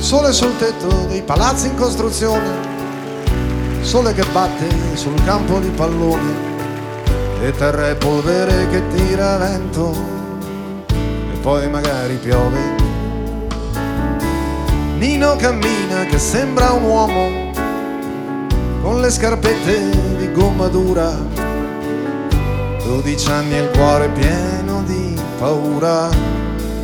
Sole sul tetto dei palazzi in costruzione, sole che batte sul campo di pallone, e terra e polvere che tira vento, e poi magari piove. Nino cammina che sembra un uomo, con le scarpette di gomma dura, 12 anni e il cuore pieno di paura.